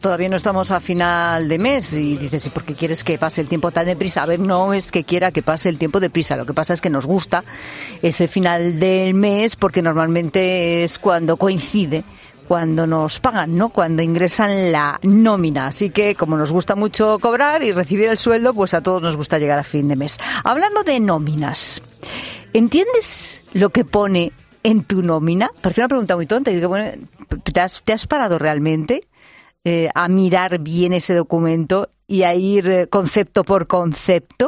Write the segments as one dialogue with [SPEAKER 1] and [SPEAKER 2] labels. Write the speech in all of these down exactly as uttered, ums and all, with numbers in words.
[SPEAKER 1] Todavía no estamos a final de mes y dices, ¿y por qué quieres que pase el tiempo tan deprisa? A ver, no es que quiera que pase el tiempo deprisa, lo que pasa es que nos gusta ese final del mes porque normalmente es cuando coincide, cuando nos pagan, ¿no? Cuando ingresan la nómina. Así que, como nos gusta mucho cobrar y recibir el sueldo, pues a todos nos gusta llegar a fin de mes. Hablando de nóminas, ¿entiendes lo que pone en tu nómina? Parece una pregunta muy tonta. Y digo, bueno, ¿te has, te has parado realmente eh, a mirar bien ese documento y a ir eh, concepto por concepto?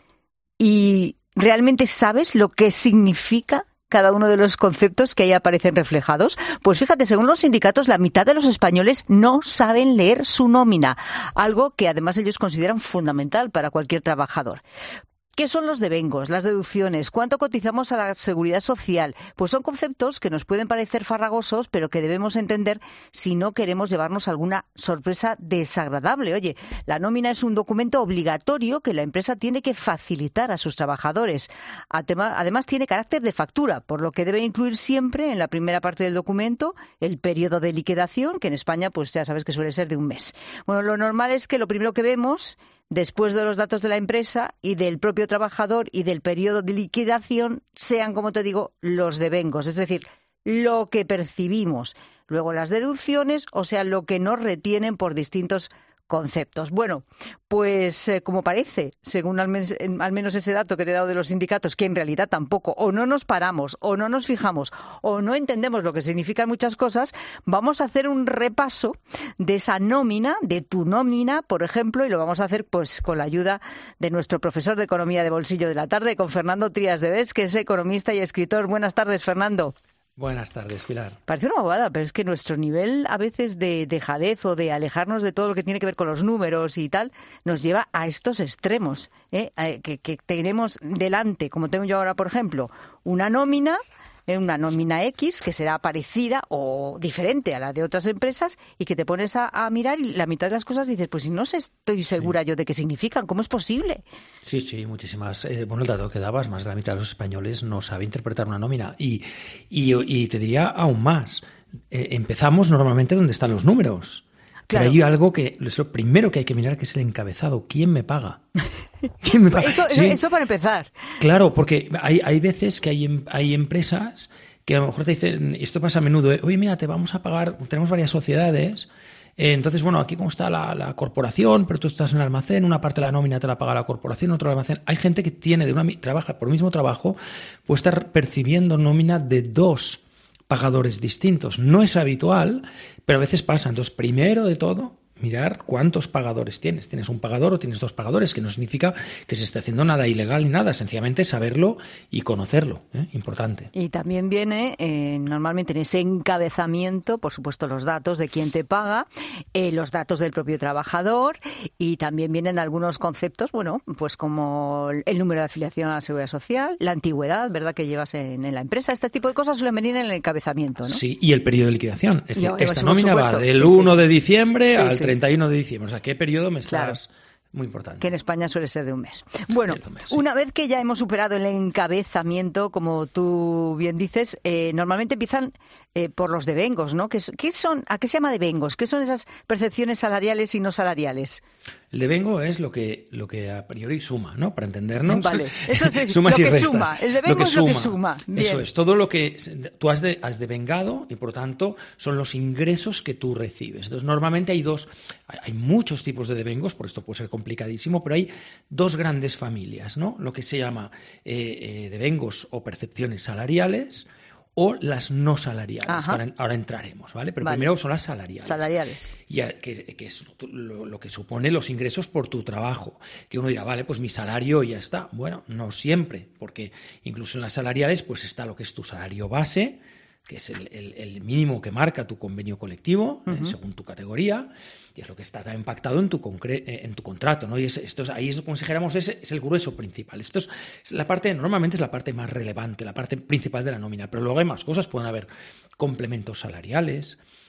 [SPEAKER 1] ¿Y realmente sabes lo que significa cada uno de los conceptos que ahí aparecen reflejados? Pues fíjate, según los sindicatos, la mitad de los españoles no saben leer su nómina, algo que además ellos consideran fundamental para cualquier trabajador. ¿Qué son los devengos, las deducciones? ¿Cuánto cotizamos a la seguridad social? Pues son conceptos que nos pueden parecer farragosos, pero que debemos entender si no queremos llevarnos alguna sorpresa desagradable. Oye, la nómina es un documento obligatorio que la empresa tiene que facilitar a sus trabajadores. Además, tiene carácter de factura, por lo que debe incluir siempre en la primera parte del documento el periodo de liquidación, que en España, pues ya sabes que suele ser de un mes. Bueno, lo normal es que lo primero que vemos, después de los datos de la empresa y del propio trabajador y del periodo de liquidación, sean, como te digo, los devengos, es decir, lo que percibimos. Luego las deducciones, o sea, lo que nos retienen por distintos conceptos. Bueno, pues eh, como parece, según al, mes, en, al menos ese dato que te he dado de los sindicatos, que en realidad tampoco, o no nos paramos, o no nos fijamos, o no entendemos lo que significan muchas cosas, vamos a hacer un repaso de esa nómina, de tu nómina, por ejemplo, y lo vamos a hacer pues con la ayuda de nuestro profesor de Economía de Bolsillo de la Tarde, con Fernando Trías de Bes, que es economista y escritor. Buenas tardes, Fernando.
[SPEAKER 2] Buenas tardes, Pilar.
[SPEAKER 1] Parece una bobada, pero es que nuestro nivel a veces de dejadez o de alejarnos de todo lo que tiene que ver con los números y tal, nos lleva a estos extremos, ¿eh? que, que tenemos delante, como tengo yo ahora, por ejemplo, una nómina, una nómina X que será parecida o diferente a la de otras empresas y que te pones a, a mirar y la mitad de las cosas dices, pues si no sé, estoy segura sí. yo de qué significan, ¿cómo es posible?
[SPEAKER 2] Sí, sí, muchísimas. Eh, bueno, el dato que dabas, más de la mitad de los españoles no sabe interpretar una nómina y, y, y te diría aún más, eh, empezamos normalmente donde están los números. Claro. Pero hay algo que es lo primero que hay que mirar, que es el encabezado. ¿Quién me paga? ¿Quién me paga?
[SPEAKER 1] Eso, sí. eso para empezar.
[SPEAKER 2] Claro, porque hay, hay veces que hay, hay empresas que a lo mejor te dicen, esto pasa a menudo, ¿eh? Oye, mira, te vamos a pagar, tenemos varias sociedades, eh, entonces, bueno, aquí como está la, la corporación, pero tú estás en el almacén, una parte de la nómina te la paga la corporación, otro almacén. Hay gente que tiene de una trabaja por el mismo trabajo, puede estar percibiendo nómina de dos pagadores distintos. No es habitual, pero a veces pasa. Entonces, primero de todo, mirar cuántos pagadores tienes. ¿Tienes un pagador o tienes dos pagadores? Que no significa que se esté haciendo nada ilegal ni nada, sencillamente saberlo y conocerlo, ¿eh? Importante.
[SPEAKER 1] Y también viene eh, normalmente en ese encabezamiento, por supuesto, los datos de quién te paga, eh, los datos del propio trabajador y también vienen algunos conceptos, bueno, pues como el número de afiliación a la Seguridad Social, la antigüedad, ¿verdad?, que llevas en, en la empresa. Este tipo de cosas suelen venir en el encabezamiento, ¿no?
[SPEAKER 2] Sí, y el periodo de liquidación. Es decir,
[SPEAKER 1] y,
[SPEAKER 2] esta
[SPEAKER 1] pues,
[SPEAKER 2] nómina va del sí, uno sí, de diciembre sí, al sí, treinta y uno de diciembre. O sea, ¿qué periodo me estás...? Claro. Muy importante.
[SPEAKER 1] Que en España suele ser de un mes. Bueno, un mes, sí. Una vez que ya hemos superado el encabezamiento, como tú bien dices, eh, normalmente empiezan eh, por los devengos, ¿no? ¿Qué, qué son, ¿A qué se llama devengos? ¿Qué son esas percepciones salariales y no salariales?
[SPEAKER 2] El devengo es lo que, lo que a priori suma, ¿no? Para entendernos.
[SPEAKER 1] Vale, eso es
[SPEAKER 2] sumas
[SPEAKER 1] lo
[SPEAKER 2] y
[SPEAKER 1] que
[SPEAKER 2] restas.
[SPEAKER 1] suma. El devengo es lo que suma. Bien.
[SPEAKER 2] Eso es, todo lo que tú has, de, has devengado y, por tanto, son los ingresos que tú recibes. Entonces, normalmente hay dos, hay muchos tipos de devengos, por esto puede ser complicadísimo, pero hay dos grandes familias, ¿no? Lo que se llama eh, eh, devengos o percepciones salariales o las no salariales. Ahora, ahora entraremos, ¿vale? Pero vale. Primero son las salariales.
[SPEAKER 1] Salariales.
[SPEAKER 2] Y a, que, que es lo, lo que supone los ingresos por tu trabajo. Que uno dirá, vale, pues mi salario ya está. Bueno, no siempre, porque incluso en las salariales pues está lo que es tu salario base, que es el, el, el mínimo que marca tu convenio colectivo, uh-huh. eh, según tu categoría, y es lo que está impactado en tu, concre- en tu contrato, ¿no? Y es, esto es, ahí, es, como si dijéramos, es, es el grueso principal. Esto es, es la parte, normalmente es la parte más relevante, la parte principal de la nómina, pero luego hay más cosas, pueden haber complementos salariales,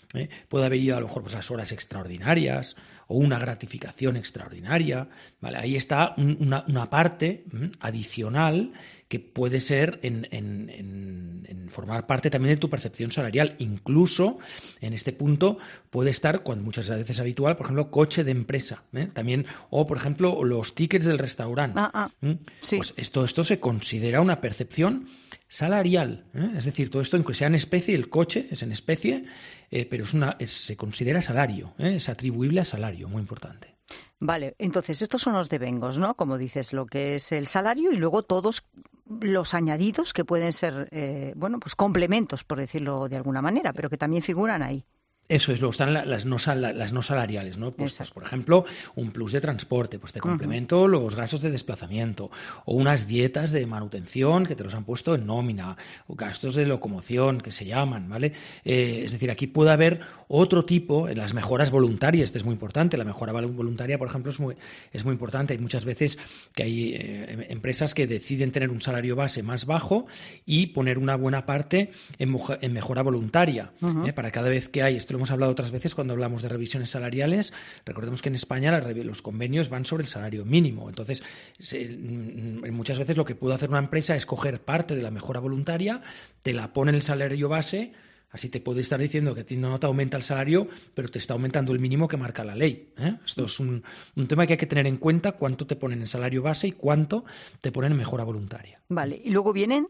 [SPEAKER 2] ¿eh? Puede haber ido a lo mejor pues, las horas extraordinarias o una gratificación extraordinaria, ¿vale? Ahí está un, una, una parte ¿m? adicional que puede ser en, en, en, en formar parte también de tu percepción salarial. Incluso en este punto puede estar, cuando muchas veces es habitual, por ejemplo, coche de empresa, ¿eh? También, o por ejemplo, los tickets del restaurante.
[SPEAKER 1] Ah, ah,
[SPEAKER 2] ¿eh?
[SPEAKER 1] sí.
[SPEAKER 2] Pues esto, esto se considera una percepción salarial, ¿eh? Es decir, todo esto, aunque sea en especie, el coche es en especie, eh, pero es una, es, se considera salario, ¿eh? Es atribuible a salario, muy importante.
[SPEAKER 1] Vale, entonces estos son los devengos, ¿no? Como dices, lo que es el salario y luego todos los añadidos que pueden ser, eh, bueno, pues complementos, por decirlo de alguna manera, pero que también figuran ahí.
[SPEAKER 2] Eso es, luego están las no, sal, las no salariales, ¿no? Pues, pues, por ejemplo, un plus de transporte, pues te complemento uh-huh. los gastos de desplazamiento, o unas dietas de manutención que te los han puesto en nómina, o gastos de locomoción que se llaman, ¿vale? Eh, es decir, aquí puede haber otro tipo, en las mejoras voluntarias, esto es muy importante, la mejora voluntaria, por ejemplo, es muy, es muy importante. Hay muchas veces que hay eh, empresas que deciden tener un salario base más bajo y poner una buena parte en, en mejora voluntaria, uh-huh. ¿eh? Para cada vez que hay, esto lo hemos hablado otras veces cuando hablamos de revisiones salariales, recordemos que en España la, los convenios van sobre el salario mínimo, entonces se, muchas veces lo que puede hacer una empresa es coger parte de la mejora voluntaria, te la pone en el salario base, así te puede estar diciendo que a ti no te aumenta el salario, pero te está aumentando el mínimo que marca la ley, ¿eh? Esto es un, un tema que hay que tener en cuenta, cuánto te ponen en salario base y cuánto te ponen en mejora voluntaria.
[SPEAKER 1] Vale, y luego vienen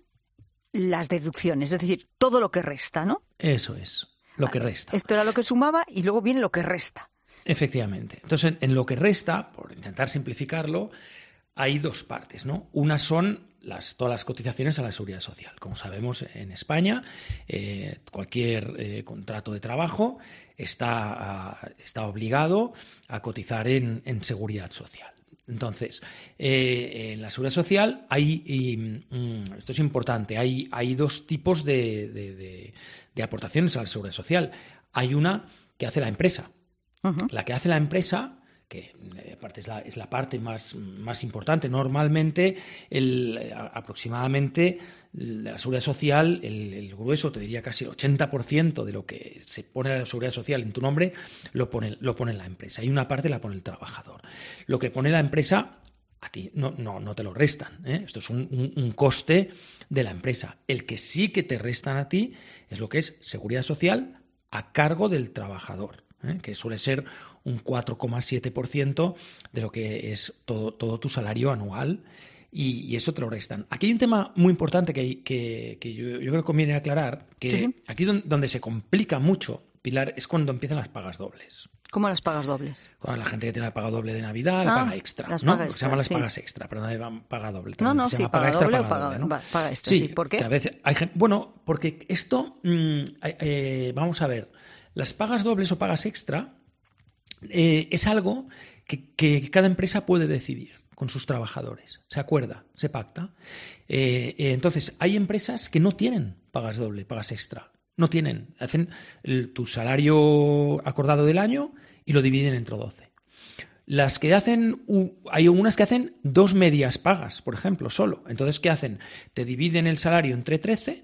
[SPEAKER 1] las deducciones, es decir, todo lo que resta, ¿no?
[SPEAKER 2] Eso es. Lo que resta.
[SPEAKER 1] Esto era lo que sumaba y luego viene lo que resta.
[SPEAKER 2] Efectivamente. Entonces, en, en lo que resta, por intentar simplificarlo, hay dos partes, ¿no? Una son las, todas las cotizaciones a la Seguridad Social. Como sabemos, en España, eh, cualquier eh, contrato de trabajo está, uh, está obligado a cotizar en, en Seguridad Social. Entonces, eh, en la Seguridad Social hay, y, mm, esto es importante, hay, hay dos tipos de, de, de, de aportaciones a la Seguridad Social. Hay una que hace la empresa. Uh-huh. La que hace la empresa, que aparte es la, es la parte más, más importante, normalmente el, aproximadamente de la Seguridad Social, el, el grueso, te diría casi el ochenta por ciento de lo que se pone a la Seguridad Social en tu nombre, lo pone, lo pone la empresa. Y una parte la pone el trabajador. Lo que pone la empresa, a ti no, no, no te lo restan, ¿eh? Esto es un, un, un coste de la empresa. El que sí que te restan a ti es lo que es Seguridad Social a cargo del trabajador, ¿eh? Que suele ser un cuatro coma siete por ciento de lo que es todo, todo tu salario anual. Y, y eso te lo restan. Aquí hay un tema muy importante que, que, que yo, yo creo que conviene aclarar, que sí, sí. Aquí donde, donde se complica mucho, Pilar, es cuando empiezan las pagas dobles.
[SPEAKER 1] ¿Cómo las pagas dobles?
[SPEAKER 2] Bueno, la gente que tiene la paga doble de Navidad, la ah, paga extra,
[SPEAKER 1] las
[SPEAKER 2] ¿no?
[SPEAKER 1] paga extra,
[SPEAKER 2] se llaman las
[SPEAKER 1] sí.
[SPEAKER 2] pagas extra, pero no de paga doble.
[SPEAKER 1] No, no,
[SPEAKER 2] se
[SPEAKER 1] sí,
[SPEAKER 2] llama
[SPEAKER 1] paga,
[SPEAKER 2] paga extra,
[SPEAKER 1] doble
[SPEAKER 2] paga
[SPEAKER 1] o paga,
[SPEAKER 2] doble, ¿no?
[SPEAKER 1] paga extra, sí. sí. ¿Por qué?
[SPEAKER 2] Que a veces hay gente, bueno, porque esto, mmm, eh, vamos a ver, las pagas dobles o pagas extra eh, es algo que, que cada empresa puede decidir con sus trabajadores. Se acuerda, se pacta. Eh, eh, entonces, hay empresas que no tienen pagas doble, pagas extra. No tienen. Hacen el, tu salario acordado del año y lo dividen entre doce. Las que hacen, uh, hay unas que hacen dos medias pagas, por ejemplo, solo. Entonces, ¿qué hacen? Te dividen el salario entre trece.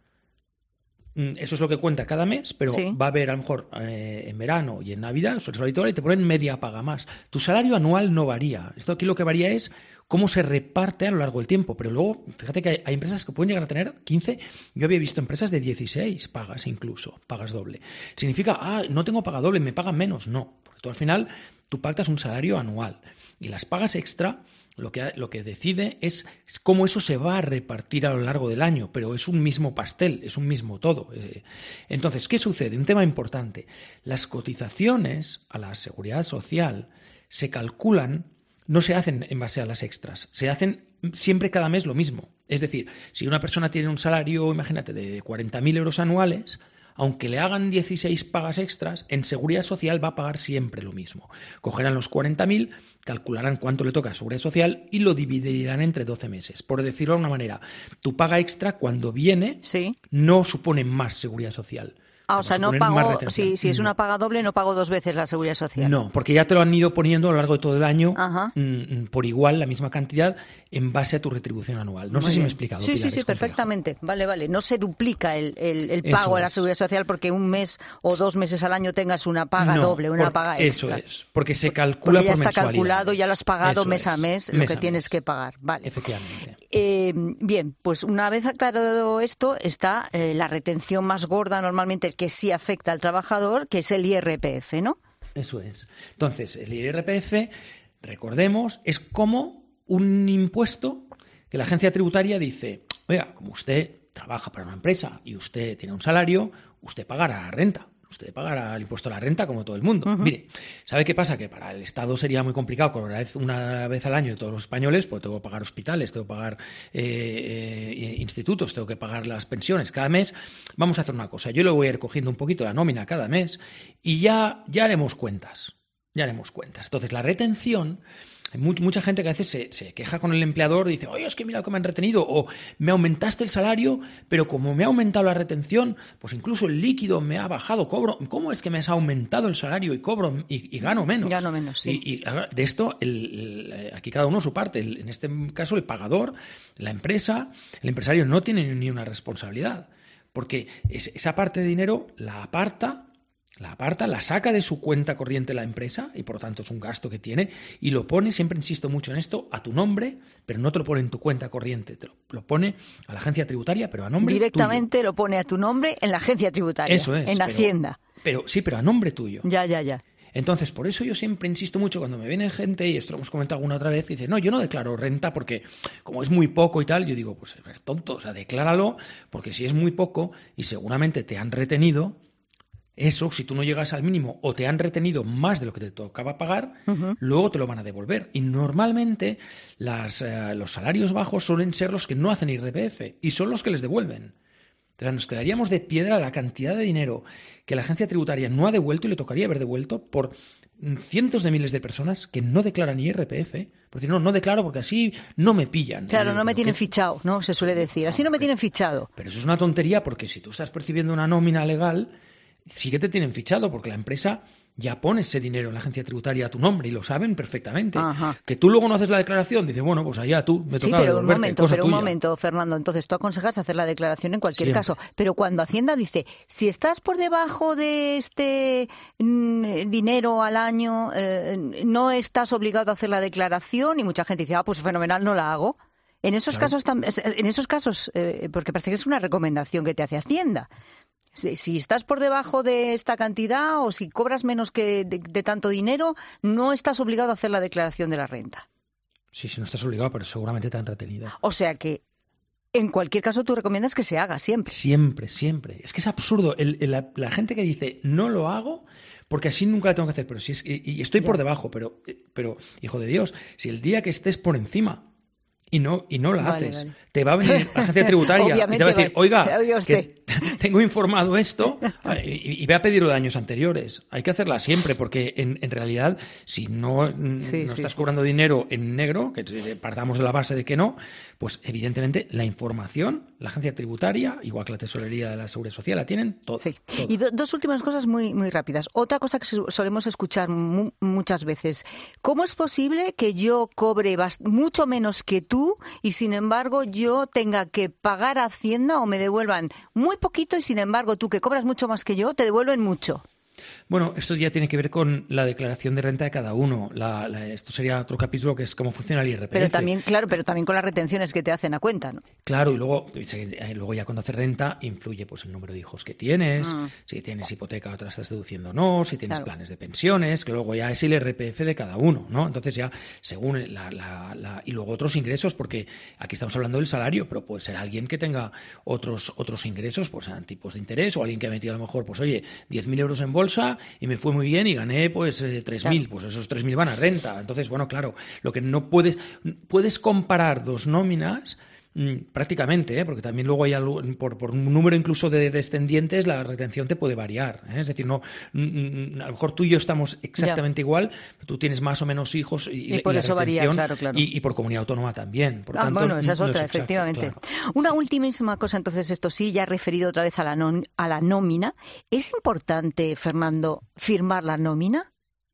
[SPEAKER 2] Eso es lo que cuenta cada mes, pero sí. Va a haber a lo mejor eh, en verano y en Navidad, suele ser habitual, y te ponen media paga más. Tu salario anual no varía. Esto aquí lo que varía es cómo se reparte a lo largo del tiempo. Pero luego, fíjate que hay, hay empresas que pueden llegar a tener quince. Yo había visto empresas de dieciséis pagas incluso, pagas doble. Significa, ah, no tengo paga doble, me pagan menos. No, porque tú al final, tú pactas un salario anual. Y las pagas extra, lo que, lo que decide es cómo eso se va a repartir a lo largo del año, pero es un mismo pastel, es un mismo todo. Entonces, ¿qué sucede? Un tema importante. Las cotizaciones a la Seguridad Social se calculan, no se hacen en base a las extras, se hacen siempre cada mes lo mismo. Es decir, si una persona tiene un salario, imagínate, de cuarenta mil euros anuales, aunque le hagan dieciséis pagas extras, en Seguridad Social va a pagar siempre lo mismo. Cogerán los cuarenta mil, calcularán cuánto le toca a Seguridad Social y lo dividirán entre doce meses. Por decirlo de una manera, tu paga extra cuando viene sí. no supone más Seguridad Social.
[SPEAKER 1] Ah, o sea, no pago, si, si es una paga doble, no pago dos veces la Seguridad Social.
[SPEAKER 2] No, porque ya te lo han ido poniendo a lo largo de todo el año
[SPEAKER 1] mm,
[SPEAKER 2] por igual, la misma cantidad, en base a tu retribución anual. No Muy sé bien. si me he explicado.
[SPEAKER 1] Sí,
[SPEAKER 2] Pilar,
[SPEAKER 1] sí, sí, perfectamente. Vale, vale. No se duplica el, el, el pago a la Seguridad Social porque un mes o dos meses al año tengas una paga
[SPEAKER 2] no,
[SPEAKER 1] doble, una
[SPEAKER 2] por,
[SPEAKER 1] paga extra.
[SPEAKER 2] Eso es, porque se calcula
[SPEAKER 1] porque ya
[SPEAKER 2] por
[SPEAKER 1] está calculado, ya lo has pagado
[SPEAKER 2] eso
[SPEAKER 1] mes
[SPEAKER 2] es.
[SPEAKER 1] a mes,
[SPEAKER 2] mes
[SPEAKER 1] lo que
[SPEAKER 2] a
[SPEAKER 1] tienes
[SPEAKER 2] mes.
[SPEAKER 1] que pagar. Vale.
[SPEAKER 2] Efectivamente.
[SPEAKER 1] Eh, bien, pues una vez aclarado esto, está eh, la retención más gorda normalmente que sí afecta al trabajador, que es el I R P F, ¿no?
[SPEAKER 2] Eso es. Entonces, el I R P F, recordemos, es como un impuesto que la agencia tributaria dice, oiga, como usted trabaja para una empresa y usted tiene un salario, usted pagará renta. Usted pagará el impuesto a la renta como todo el mundo. Uh-huh. Mire, ¿sabe qué pasa? Que para el Estado sería muy complicado cobrar una vez al año de todos los españoles, pues tengo que pagar hospitales, tengo que pagar eh, eh, institutos, tengo que pagar las pensiones cada mes. Vamos a hacer una cosa, yo le voy a ir cogiendo un poquito la nómina cada mes y ya, ya haremos cuentas, ya haremos cuentas. Entonces, la retención... Hay mucha gente que a veces se, se queja con el empleador y dice, oye, es que mira lo que me han retenido, o me aumentaste el salario, pero como me ha aumentado la retención, pues incluso el líquido me ha bajado, cobro. ¿Cómo es que me has aumentado el salario y cobro y, y gano menos?
[SPEAKER 1] Gano menos, sí.
[SPEAKER 2] Y, y de esto, el, el, aquí cada uno su parte. El, en este caso, el pagador, la empresa, el empresario no tiene ni una responsabilidad, porque es, esa parte de dinero la aparta. La aparta, la saca de su cuenta corriente la empresa y por lo tanto es un gasto que tiene y lo pone, siempre insisto mucho en esto, a tu nombre, pero no te lo pone en tu cuenta corriente, te lo, lo pone a la agencia tributaria, pero a nombre
[SPEAKER 1] Directamente
[SPEAKER 2] tuyo.
[SPEAKER 1] Lo pone a tu nombre en la agencia tributaria,
[SPEAKER 2] eso es,
[SPEAKER 1] en
[SPEAKER 2] pero,
[SPEAKER 1] Hacienda.
[SPEAKER 2] Pero sí, pero a nombre tuyo.
[SPEAKER 1] Ya, ya, ya.
[SPEAKER 2] Entonces, por eso yo siempre insisto mucho cuando me viene gente, y esto lo hemos comentado alguna otra vez, y dice, no, yo no declaro renta porque como es muy poco y tal, yo digo, pues eres tonto, o sea, decláralo, porque si es muy poco y seguramente te han retenido, eso, si tú no llegas al mínimo o te han retenido más de lo que te tocaba pagar, uh-huh. luego te lo van a devolver. Y normalmente las, eh, los salarios bajos suelen ser los que no hacen I R P F y son los que les devuelven. Entonces nos quedaríamos de piedra la cantidad de dinero que la agencia tributaria no ha devuelto y le tocaría haber devuelto por cientos de miles de personas que no declaran I R P F. Por decir, no, no declaro porque así no me pillan.
[SPEAKER 1] Claro, no me tienen
[SPEAKER 2] ¿qué?
[SPEAKER 1] fichado, ¿no? Se suele decir. Así no me tienen fichado.
[SPEAKER 2] Pero eso es una tontería porque si tú estás percibiendo una nómina legal, sí que te tienen fichado porque la empresa ya pone ese dinero en la agencia tributaria a tu nombre y lo saben perfectamente.
[SPEAKER 1] Ajá.
[SPEAKER 2] Que tú luego no haces la declaración, dices, bueno, pues allá tú, me toca
[SPEAKER 1] Sí, pero un momento,
[SPEAKER 2] cosa
[SPEAKER 1] pero un
[SPEAKER 2] tuya.
[SPEAKER 1] momento, Fernando. Entonces tú aconsejas hacer la declaración en cualquier
[SPEAKER 2] Siempre.
[SPEAKER 1] caso. Pero cuando Hacienda dice, si estás por debajo de este mm, dinero al año, eh, no estás obligado a hacer la declaración, y mucha gente dice, ah, pues fenomenal, no la hago. En esos
[SPEAKER 2] Claro.
[SPEAKER 1] casos, en esos casos, eh, porque parece que es una recomendación que te hace Hacienda. Si, si estás por debajo de esta cantidad o si cobras menos que de, de tanto dinero, no estás obligado a hacer la declaración de la renta.
[SPEAKER 2] Sí, sí, no estás obligado, pero seguramente te han retenido.
[SPEAKER 1] O sea que, en cualquier caso, tú recomiendas que se haga siempre.
[SPEAKER 2] Siempre, siempre. Es que es absurdo. El, el, la, la gente que dice, no lo hago porque así nunca lo tengo que hacer, pero si es, y, y estoy
[SPEAKER 1] Ya.
[SPEAKER 2] por debajo, pero, pero, hijo de Dios, si el día que estés por encima y no, y no la
[SPEAKER 1] Vale,
[SPEAKER 2] haces,
[SPEAKER 1] vale.
[SPEAKER 2] te va a venir la agencia tributaria y te va a decir,
[SPEAKER 1] va-
[SPEAKER 2] oiga,
[SPEAKER 1] oiga usted.
[SPEAKER 2] que tengo informado esto y, y voy a pedirlo de años anteriores. Hay que hacerla siempre porque en, en realidad si no,
[SPEAKER 1] Sí,
[SPEAKER 2] no
[SPEAKER 1] sí,
[SPEAKER 2] estás
[SPEAKER 1] sí.
[SPEAKER 2] cobrando dinero en negro, que partamos de la base de que no, pues evidentemente la información, la agencia tributaria, igual que la tesorería de la Seguridad Social, la tienen todo.
[SPEAKER 1] Sí.
[SPEAKER 2] todo.
[SPEAKER 1] Y do- dos últimas cosas muy, muy rápidas. Otra cosa que su- solemos escuchar mu- muchas veces. ¿Cómo es posible que yo cobre bast- mucho menos que tú y sin embargo yo tenga que pagar a Hacienda o me devuelvan muy poquito y sin embargo tú que cobras mucho más que yo te devuelven mucho?
[SPEAKER 2] Bueno, esto ya tiene que ver con la declaración de renta de cada uno. La, la, esto sería otro capítulo que es cómo funciona el I R P F.
[SPEAKER 1] Pero también, claro, pero también con las retenciones que te hacen a cuenta, ¿no?
[SPEAKER 2] Claro, y luego, luego ya cuando haces renta influye pues el número de hijos que tienes,
[SPEAKER 1] Mm.
[SPEAKER 2] si tienes hipoteca o te la estás deduciendo o no, si tienes
[SPEAKER 1] Claro.
[SPEAKER 2] planes de pensiones, que luego ya es el I R P F de cada uno, ¿no? Entonces ya según la, la, la y luego otros ingresos, porque aquí estamos hablando del salario, pero puede ser alguien que tenga otros otros ingresos, pues sean tipos de interés, o alguien que ha metido a lo mejor, pues oye, diez mil euros en bolsa y me fue muy bien y gané pues eh, tres mil,
[SPEAKER 1] Claro.
[SPEAKER 2] pues esos tres mil van a renta. Entonces, bueno, claro, lo que no puedes puedes comparar dos nóminas prácticamente, ¿eh? Porque también luego hay algo, por, por un número incluso de descendientes, la retención te puede variar, ¿eh? Es decir, no, a lo mejor tú y yo estamos exactamente ya. igual, pero tú tienes más o menos hijos y,
[SPEAKER 1] y por
[SPEAKER 2] y
[SPEAKER 1] eso varía, claro, claro.
[SPEAKER 2] Y, y por comunidad autónoma también. Por
[SPEAKER 1] ah,
[SPEAKER 2] tanto,
[SPEAKER 1] bueno, esa es
[SPEAKER 2] no
[SPEAKER 1] otra,
[SPEAKER 2] es exacto,
[SPEAKER 1] efectivamente.
[SPEAKER 2] Claro.
[SPEAKER 1] Una
[SPEAKER 2] sí.
[SPEAKER 1] ultimísima cosa, entonces, esto sí, ya referido otra vez a la, non, a la nómina. ¿Es importante, Fernando, firmar la nómina?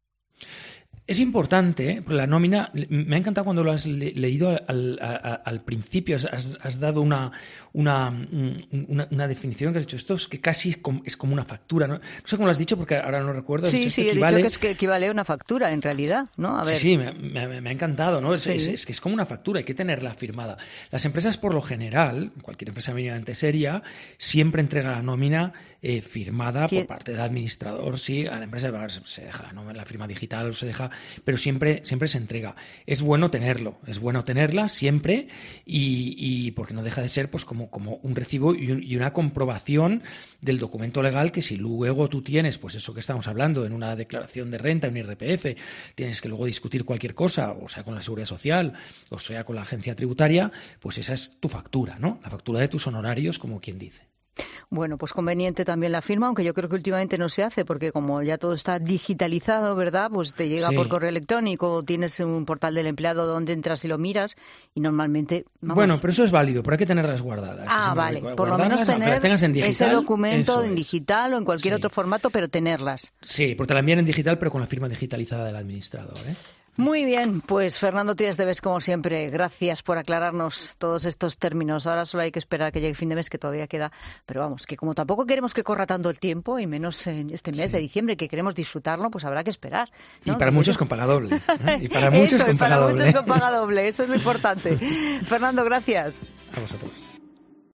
[SPEAKER 2] Es importante, la nómina, me ha encantado cuando lo has le leído al, al, al principio, has, has dado una, una, una, una definición que has dicho, esto es que casi es como, es como una factura, ¿no? No sé cómo lo has dicho porque ahora no recuerdo.
[SPEAKER 1] Sí,
[SPEAKER 2] dicho,
[SPEAKER 1] sí, he equivale... dicho que es que equivale a una factura en realidad, ¿no? A ver.
[SPEAKER 2] Sí, sí, me, me, me ha encantado, ¿no? Es, sí. es, es que es como una factura, hay que tenerla firmada. Las empresas, por lo general, cualquier empresa mínimamente seria, siempre entrega la nómina eh, firmada ¿Quién? por parte del administrador, sí, a la empresa se deja la nómina, la firma digital o se deja, pero siempre siempre se entrega. Es bueno tenerlo, es bueno tenerla siempre y, y porque no deja de ser pues como, como un recibo y, un, y una comprobación del documento legal que si luego tú tienes, pues eso que estamos hablando, en una declaración de renta, un I R P F, tienes que luego discutir cualquier cosa, o sea, con la Seguridad Social, o sea, con la agencia tributaria, pues esa es tu factura, ¿no? La factura de tus honorarios, como quien dice.
[SPEAKER 1] Bueno, pues conveniente también la firma, aunque yo creo que últimamente no se hace, porque como ya todo está digitalizado, ¿verdad? Pues te llega sí. por correo electrónico, tienes un portal del empleado donde entras y lo miras, y normalmente... Vamos...
[SPEAKER 2] Bueno, pero eso es válido, pero hay que tenerlas guardadas.
[SPEAKER 1] Ah,
[SPEAKER 2] es
[SPEAKER 1] vale, por lo menos tener
[SPEAKER 2] en digital,
[SPEAKER 1] ese documento en
[SPEAKER 2] es.
[SPEAKER 1] digital o en cualquier sí. otro formato, pero tenerlas.
[SPEAKER 2] Sí, porque te la envían en digital, pero con la firma digitalizada del administrador, ¿eh?
[SPEAKER 1] Muy bien, pues Fernando Trias de Bes, como siempre, gracias por aclararnos todos estos términos. Ahora solo hay que esperar que llegue fin de mes, que todavía queda, pero vamos, que como tampoco queremos que corra tanto el tiempo, y menos en este mes sí. de diciembre, que queremos disfrutarlo, pues habrá que esperar, ¿no?
[SPEAKER 2] Y para
[SPEAKER 1] que
[SPEAKER 2] muchos
[SPEAKER 1] yo...
[SPEAKER 2] con paga doble. ¿eh? Y para muchos
[SPEAKER 1] Eso,
[SPEAKER 2] con
[SPEAKER 1] y para
[SPEAKER 2] paga
[SPEAKER 1] muchos
[SPEAKER 2] doble.
[SPEAKER 1] con paga doble, eso es lo importante. Fernando, gracias.
[SPEAKER 2] A vosotros.